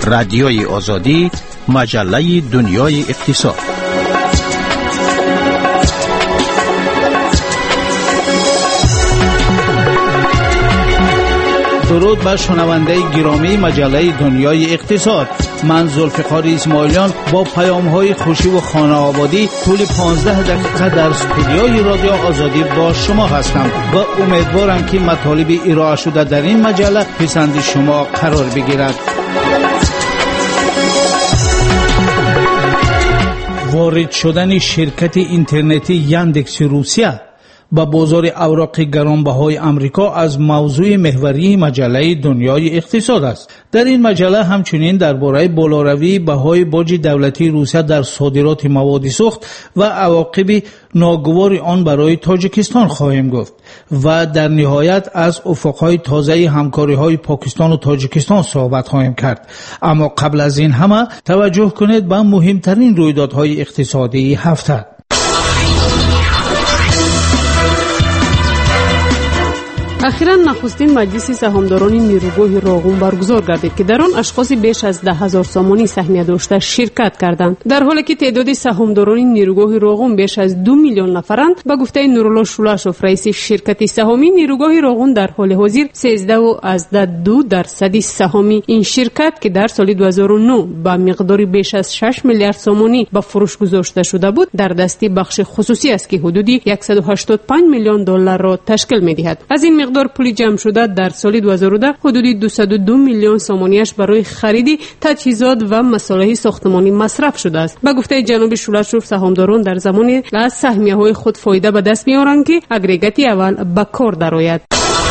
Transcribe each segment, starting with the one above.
رادیوی آزادی، مجله دنیای اقتصاد. درود بر شنونده گرامی مجله دنیای اقتصاد. من ذوالفقار اسماعیلیان با پیام‌های خوشی و خانه آبادی طول 15 دقیقه در استودیوی رادیو آزادی با شما هستم و امیدوارم که مطالب ارائه شده در این مجله پسند شما قرار بگیرد. وارد شدن شرکت اینترنتی یاندکس روسیه با بازار اوراق گرانبهای آمریکا از موضوع محوری مجله دنیای اقتصاد است. در این مجله همچنین درباره بالاروی بهای باج دولتی روسیه در صادرات مواد سوخت و عواقب ناگوار آن برای تاجیکستان خواهیم گفت و در نهایت از افقهای تازه همکاری‌های پاکستان و تاجیکستان صحبت خواهیم کرد. اما قبل از این همه توجه کنید به مهمترین رویدادهای اقتصادی هفته. اخیراً نخستین مجلس سهامداران نیروگاه راغون برگزار گردید که در آن اشخاص بیش از 10,000 سامانی سهمیه داشته شرکت کردند. در حالی که تعداد سهامداران نیروگاه راغون بیش از 2 میلیون نفرند، به گفته نورالله شولاشوف رئیس شرکت سهامی نیروگاه راغون در حال حاضر 13.2% سهامی این شرکت که در سال 2009 با مقداری بیش از 6 میلیارد سامانی به فروش گذاشته شده بود، در دست بخش خصوصی است که حدودی 185 میلیون دلار را تشکیل می‌دهد. از این مقدار پول جمع شده در سال 2010 حدودی 202 میلیون سامانیش برای خرید تجهیزات و مصالح ساختمانی مصرف شده است. به گفته جناب شولاشوف، سهامداران در زمانی از سهمیه‌های خود فایده به دست می‌آورند که اگریگاتی اول به کار درآید.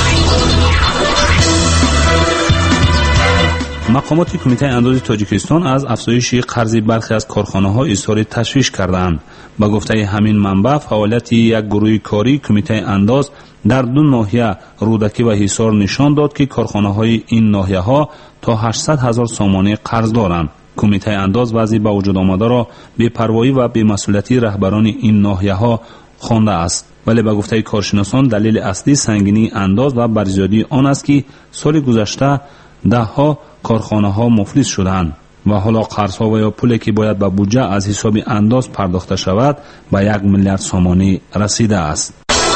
مقامات کمیته انداز تاجیکستان از افزایش قرض برخی از کارخانه‌ها اظهار تشویش کردند. با گفته همین منبع، فعالیت یک گروه کاری کمیته انداز در دو ناحیه رودکی و حصار نشان داد که کارخانه‌های این ناحیه‌ها تا 800,000 سامانه قرض دارند. کمیته انداز وضع به وجود آمده را بی‌پروایی و بی‌مسئولیتی رهبران این ناحیه‌ها خوانده است. ولی به گفته کارشناسان دلیل اصلی سنگینی انداز و برزیادی آن است که سال گذشته ده‌ها کارخانه‌ها مفلس شدند و حالا قرض‌ها و یا پولی که باید به بودجه از حساب انداز پرداخته شود به 1 میلیارد سامانی رسیده است.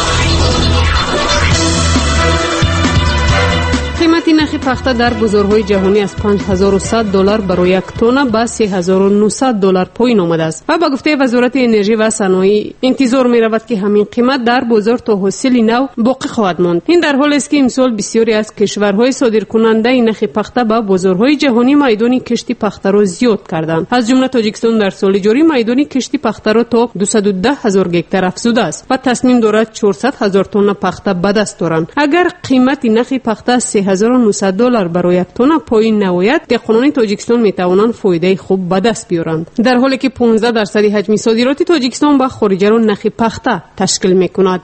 قیمت نرخ پخته در بازارهای جهانی از 5100 دلار برای یک تن به 3900 دلار پایین آمده است و با گفته وزارت انرژی و صنایع انتظار می رود که همین قیمت در بازار تا حاصل نو باقی خواهد ماند. این در حالی است که امسال بسیاری از کشورهای صادرکننده نرخ پخته به بازارهای جهانی میدان کشتی پخته را زیاد کردند. از جمله تاجیکستان در سال جاری میدان کشتی پخته را تا 210,000 گکتار افزوده است و تصمیم دارد 400,000 تن پخته به دست دارند. اگر قیمت نرخ پخته 3900 دلار برای یک تن پایین نوید، دهقانان تاجیکستان می توانند فایده خوب به دست بیارند. در حالی که 15% حجم صادرات تاجیکستان به خارج را نرخ پخته تشکیل می کند.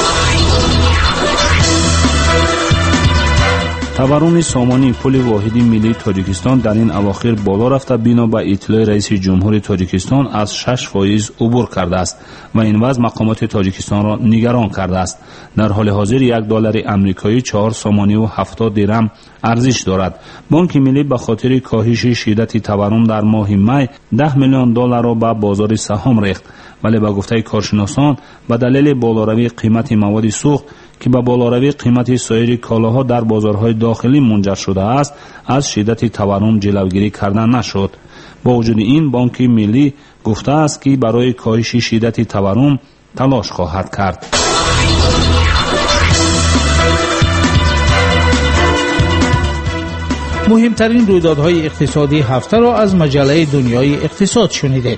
تورم سامانی پول واحدی ملی تاجیکستان در این اواخر بالا رفته بنا به اطلاع رئیس جمهور تاجیکستان از 6% عبور کرده است و این وضع مقامات تاجیکستان را نگران کرده است. در حال حاضر 1 دلار آمریکایی 4 سامانی و 70 درم ارزش دارد. بانک ملی به خاطر کاهش شدت تورم در ماه می 10 میلیون دلار را به بازار سهام ریخت، ولی به گفته کارشناسان به دلیل بالاروی قیمت مواد سوخت که به بالاروی قیمت سایر کالاها در بازارهای داخلی منجر شده است، از شدت تورم جلوگیری کردن نشد. با وجود این بانک ملی گفته است که برای کاهش شدت تورم تلاش خواهد کرد. مهمترین رویدادهای اقتصادی هفته را از مجله دنیای اقتصاد شنیدید.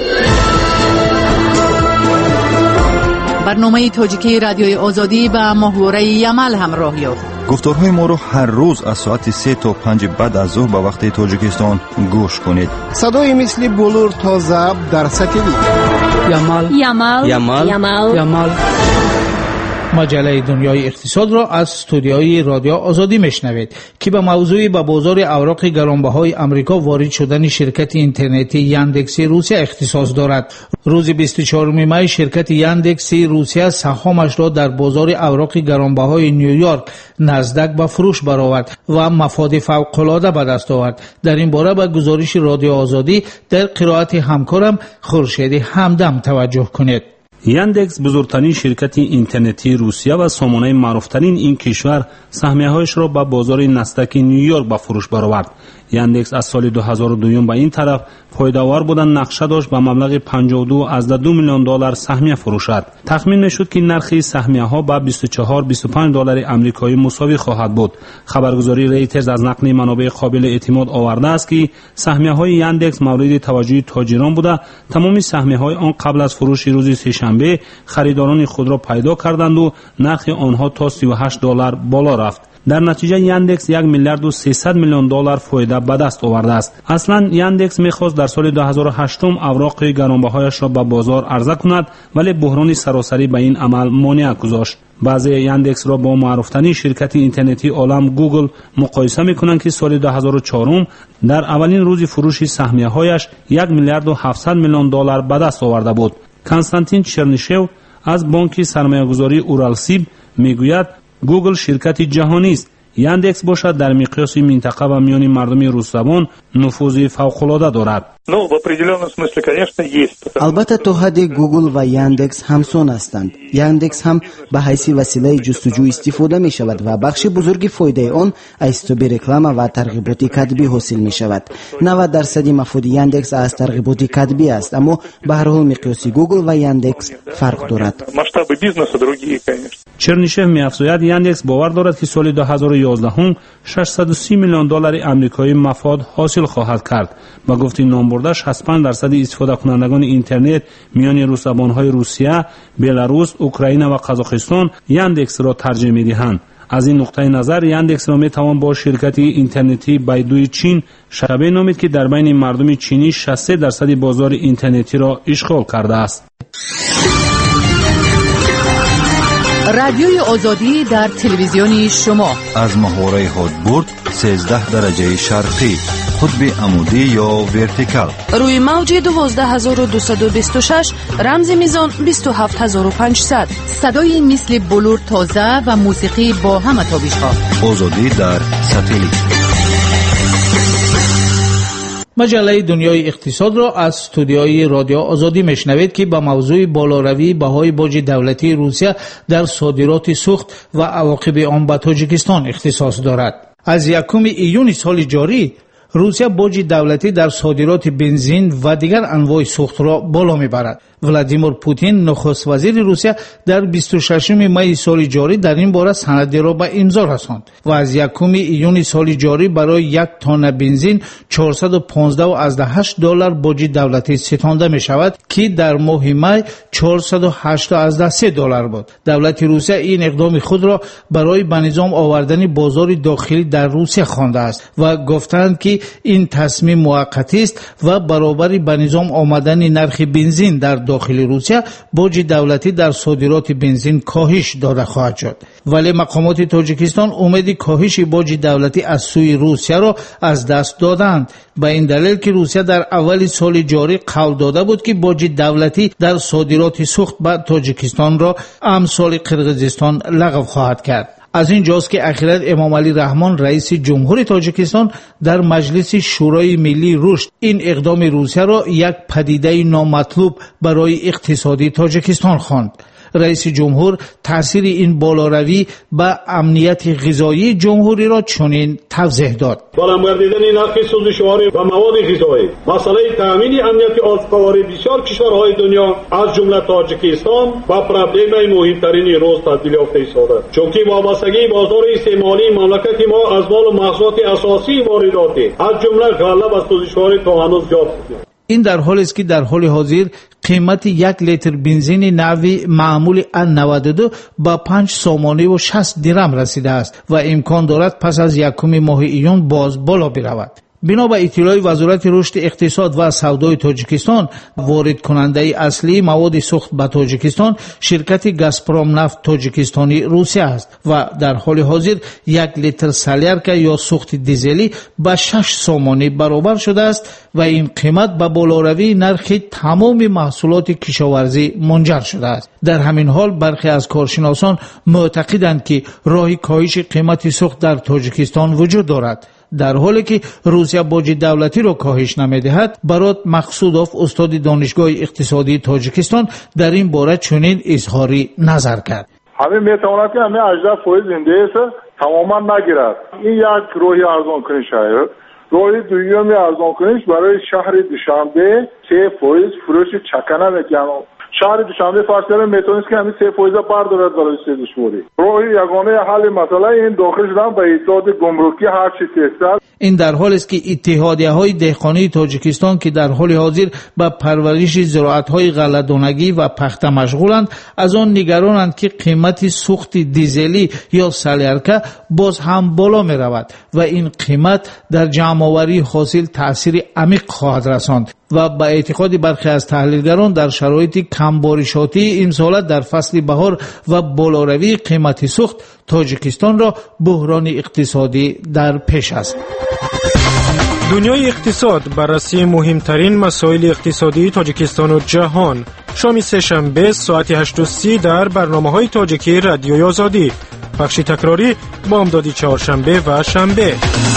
برنامه تاجیکی رادیوی آزادی با محوره یمل همراه یافت. گفتارهای ما رو هر روز از ساعت 3 تا 5 بعد از ظهر به وقت تاجیکستان گوش کنید. صدای مثل بلور تا ضبط در ساتلیت. یمل. مجله دنیای اقتصاد را از استودیوی رادیو آزادی میشنوید که به موضوع به بازار اوراق گرانبهای آمریکا وارد شدن شرکت اینترنتی یاندکس روسیه اختصاص دارد. روز 24 می شرکت یاندکس روسیه سهامش را در بازار اوراق گرانبهای نیویورک نزدک به فروش برآورد و مفاد فوق‌العاده به دست آورد. در این باره به گزارش رادیو آزادی در قرائت همکارم خورشید همدم توجه کنید. یاندکس بزرگترین شرکت اینترنتی روسیه و سامانه معروفترین این کشور سهمیه‌هایش را به بازار نزدک نیویورک به فروش برآورد. یاندکس از سال 2002 به این طرف پایدار بودن نقشه داشت به مبلغ 52.2 میلیون دلار سهمیه فروشد. تخمین میشد که نرخ سهمیه ها به 24-25 دلار آمریکایی مساوی خواهد بود. خبرگزاری ریترز از نقل منابع قابل اعتماد آورده است که سهمیه های یاندکس مورد توجه تاجران بوده. تمام سهمیه های آن قبل از فروش روز سه‌شنبه خریداران خود را پیدا کردند و نرخ آنها تا 38 دلار بالا رفت. در نتیجه یاندکس 1 میلیارد و 300 میلیون دلار فایده به دست آورده است. اصلا یاندکس می‌خواست در سال 2008 اوراق گرانبهایش را به بازار عرضه کند، ولی بحران سراسری به این عمل مانع گذاشت. بعضی یاندکس را با معروفترین شرکت اینترنتی عالم گوگل مقایسه می‌کنند که سال 2004 در اولین روز فروش سهمیه‌هایش 1 میلیارد و 700 میلیون دلار به دست آورده بود. کنستانتین چرنیشو از بانک سرمایه‌گذاری اورالسیب میگوید گوگل شرکتی جهانی است. یاندکس باشد در مقیاس منطقه و میان مردم روس‌زبان نفوذ فوق‌العاده دارد. البته تا حدی گوگل و یاندکس همسان هستند. یاندکس هم به حیث وسیله جستجو استفاده می شود و بخش بزرگی فایده آن از تابع رکلام و ترغیبات کتبی حاصل می شود. 90% مفاد یاندکس از ترغیبات کتبی است، اما به هر حال مقیاس گوگل و یاندکس فرق دارد. چرنیشف می افزاید یاندکس باور دارد که سال 2011 630 میلیون دلار آمریکایی مفاد حاصل خواهد کرد. با گفته نامبرده 65% استفاده کنندگان اینترنت میان روس‌زبان‌های روسیه، بلاروس، اوکراین و قزاقستان یاندکس را ترجیح می‌دهند. از این نقطه نظر یاندکس را می‌توان با شرکت اینترنتی بایدوی چین شبیه نامید که در بین مردم چینی 63% بازار اینترنتی را اشغال کرده است. رادیوی آزادی در تلویزیون شما از محوره هادبورد 13 درجه شرقی، قطب عمودی یا ورتیکال، روی موج 12226 رمز میزان 27500. صدای مثل بلور تازه و موسیقی با همه تابش‌ها. آزادی در ساتلیت. مجله دنیای اقتصاد را از استودیوی رادیو آزادی میشنوید که با موضوع بالاروی بهای باج دولتی روسیه در صادرات سوخت و عواقب آن به تاجیکستان اختصاص دارد. از 1 ایون سال جاری روسیه باج دولتی در صادرات بنزین و دیگر انواع سوخت را بالا میبرد. ولادیمیر پوتین نخست وزیر روسیه در 26 می سال جاری در این باره سندی را به امضا رساند و از 1 ایون سال جاری برای 1 تن بنزین 415.8 دلار باج دولتی ستانده می شود که در ماه می 408.3 دلار بود. دولت روسیه این اقدام خود را برای به نظام آوردن بازار داخلی در روسیه خوانده است و گفتند که این تصمیم موقتی است و برابری به نظام آمدن نرخ بنزین در داخل روسیه باج دولتی در صادرات بنزین کاهش داده خواهد شد. ولی مقامات تاجیکستان امید کاهش باج دولتی از سوی روسیه را از دست دادند، به این دلیل که روسیه در اول سال جاری قول داده بود که باج دولتی در صادرات سوخت به تاجیکستان را امثال قرقیزستان لغو خواهد کرد. از این جاست که اخیراً امام علی رحمان رئیس جمهور تاجیکستان در مجلس شورای ملی رشد این اقدام روسیه را یک پدیده نامطلوب برای اقتصادی تاجیکستان خواند. رئیس جمهور تاثیر این بالاروی به امنیت غذایی جمهوری را چنین توضیح داد: بالا گردیدن نرخ سوزشوار و مواد غذایی مسئله تامین امنیت آزقواری بسیار کشورهای دنیا از جمله تاجیکستان و پرابلم مهمترین روز تبدیل یافته است، چونکه وابستگی بازار استعمالی مملکت ما از مال و محصولات اساسی وارداتی از جمله غله و سوزشوار تا هنوز زیاد است. این در حالی است که در حال حاضر قیمت 1 لیتر بنزین نوی معمول N92 با 5 سومانی و 60 درم رسیده است و امکان دارد پس از 1 ماه ایون باز بالا برود. بنا به اطلاع وزارت رشد اقتصاد و سودای تاجیکستان، وارد کننده اصلی مواد سوخت به تاجیکستان شرکت گازپروم نفت تاجیکستانی روسیه است و در حال حاضر 1 لیتر سالیارکا یا سوخت دیزلی به 6 سومانی برابر شده است و این قیمت به بالاروی نرخ تمام محصولات کشاورزی منجر شده است. در همین حال برخی از کارشناسان معتقدند که راه کاهش قیمت سوخت در تاجیکستان وجود دارد. در حالی که روسیه باج دولتی را کاهش نمی‌دهد، برات مقصودوف استاد دانشگاه اقتصادی تاجیکستان در این باره چنین اظهاری نظر کرد. همین میتواند که همین 18% زنده است تماما نگیرد. این یک راهی ارزان کنش است. راه دومی ارزان کنش برای شهر دوشنبه 3% فروش چکنه میکنه. شهر دوشنبه فاصله میتونست که همین 3% بردارد برای سه‌دشواری. راه یگانه حل مسئله این داخل شدن به ایجاد گمرکی هر چی تکستل. این در حالی است که اتحادیه‌های دهقانی تاجیکستان که در حال حاضر به پرورش زراعت‌های غله‌دانگی و پخته مشغولند، از آن نگرانند که قیمت سوخت دیزلی یا سالیارکا باز هم بالا می‌رود و این قیمت در جمع‌آوری حاصل تأثیر عمیق خواهد رساند و به اعتقاد برخی از تحلیلگران در شرایط کمبارشاتی امسال در فصل بهار و بالاروی قیمت سوخت تاجیکستان را بحران اقتصادی در پیش است. دنیای اقتصاد، بررسی مهمترین مسائل اقتصادی تاجیکستان و جهان. شام سه‌شنبه ساعت 8:30 در برنامه‌های تاجیکی رادیوی آزادی. بخش تکراری بامدادی چهارشنبه و شنبه.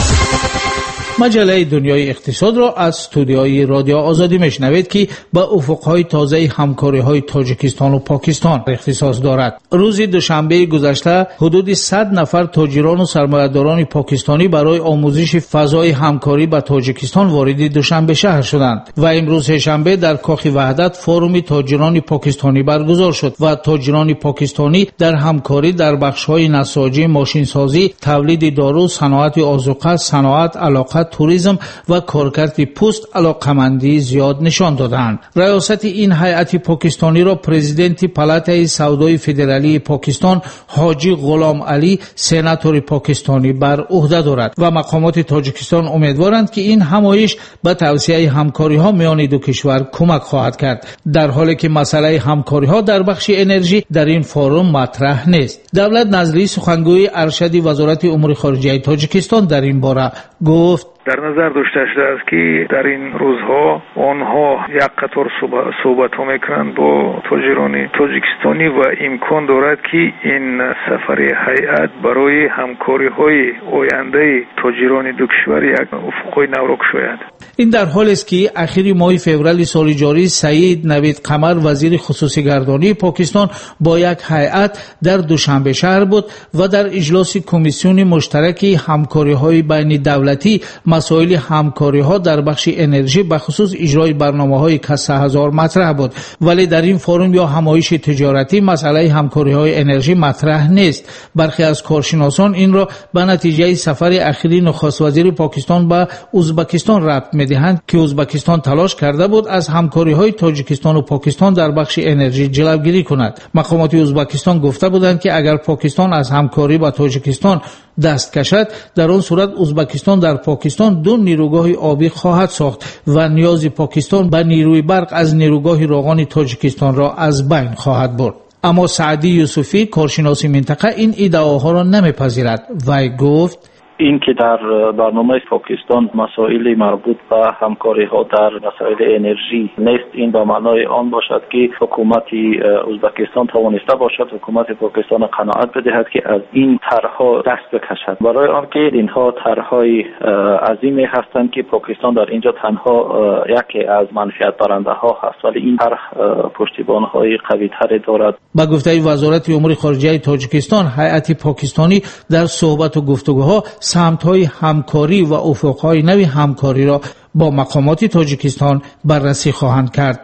مجله دنیای اقتصاد را از استودیوی رادیو آزادی میشنوید که به افقهای تازه همکاری‌های تاجیکستان و پاکستان اختصاص دارد. روز دوشنبه گذشته حدود 100 نفر تاجران و سرمایه‌داران پاکستانی برای آموزش فضای همکاری به تاجیکستان وارد دوشنبه شهر شدند و امروز شنبه در کاخ وحدت فوروم تاجران پاکستانی برگزار شد و تاجران پاکستانی در همکاری در بخش‌های نساجی، ماشینسازی، تولید دارو، صنعت آذوقه، صنعت علاقه، توریسم و کارکرد پست علاقمندی زیاد نشان دادند. ریاست این هیئت پاکستانی را پرزیدنت پالاتای سودای فدرالی پاکستان حاجی غلام علی سناتور پاکستانی بر عهده دارد و مقامات تاجیکستان امیدوارند که این همایش به توسعه همکاری‌ها میان دو کشور کمک خواهد کرد، در حالی که مسئله همکاری‌ها در بخش انرژی در این فورم مطرح نیست. دولت نزلی سخنگوی ارشد وزارت امور خارجه تاجیکستان در این باره گفت: در نظر داشته شده است که در این روزها آنها یک قطار صحبت ها میکنند با تاجران تاجیکستانی و امکان دارد که این سفر هیئت برای همکاری های آینده تاجران دو کشور یک افقای نو را گشاید. این در حالی است که اخیر ماه فوریه سال جاری سعید نوید قمر وزیر خصوصی گردانی پاکستان با یک هیئت در دوشنبه شهر بود و در اجلاس کمیسیون مشترک همکاری های بین دولتی مسائل همکاری ها در بخش انرژی به خصوص اجرای برنامه‌های کسه هزار مطرح بود، ولی در این فورم یا همایش تجارتی مسئله همکاری های انرژی مطرح نیست. برخی از کارشناسان این را به نتیجه سفر اخیری نخست وزیر پاکستان به ازبکستان ربط می‌دهند که ازبکستان تلاش کرده بود از همکاری های تاجیکستان و پاکستان در بخش انرژی جلوگیری کند. مقامات ازبکستان گفته بودند که اگر پاکستان از همکاری با تاجیکستان دست کشد، در آن صورت ازبکستان در پاکستان 2 نیروگاه آبی خواهد ساخت و نیاز پاکستان به نیروی برق از نیروگاه روغن تاجیکستان را از بین خواهد برد. اما سعدی یوسفی کارشناس منطقه این ادعاها را نمیپذیرد و گفت: این که در برنامه پاکستان مسائل مربوط به همکاری ها در مسائل انرژی نیست، این به معنای آن باشد که حکومت ازبکستان توانسته باشد حکومت پاکستان قناعت بدهد که از این طرحها دست بکشد، برای آنکه اینها طرحهای عظیمی هستند که پاکستان در اینجا تنها یکی از منفعت برنده ها هست، ولی این طرح پشتیبان های قوی تری دارد. با گفته وزارت امور خارجه تاجیکستان، هیئت پاکستانی در صحبت و گفتگوها سمت‌های همکاری و افق‌های نوی همکاری را با مقامات تاجیکستان بررسی خواهند کرد.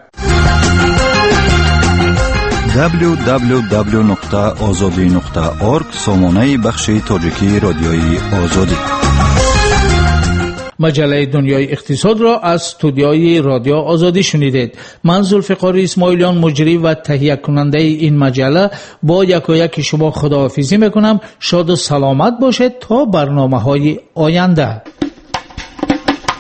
www.azadi.org سامانه بخش تاجیکی رادیوی آزادی. مجله دنیای اقتصاد را از استودیوی رادیو آزادی شنیدید. من ذوالفقار اسماعیلیان مجری و تهیه کننده این مجله با یکایک شما خداحافظی میکنم. شاد و سلامت باشید تا برنامه‌های آینده.